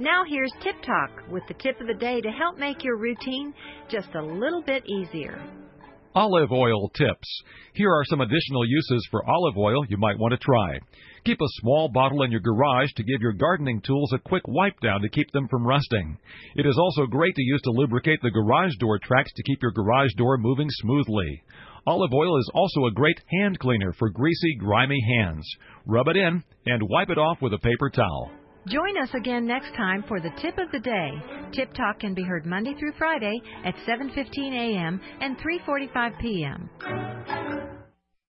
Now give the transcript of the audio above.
Now here's Tip Talk with the tip of the day to help make your routine just a little bit easier. Olive oil tips. Here are some additional uses for olive oil you might want to try. Keep a small bottle in your garage to give your gardening tools a quick wipe down to keep them from rusting. It is also great to use to lubricate the garage door tracks to keep your garage door moving smoothly. Olive oil is also a great hand cleaner for greasy, grimy hands. Rub it in and wipe it off with a paper towel. Join us again next time for the Tip of the Day. Tip Talk can be heard Monday through Friday at 7:15 a.m. and 3:45 p.m.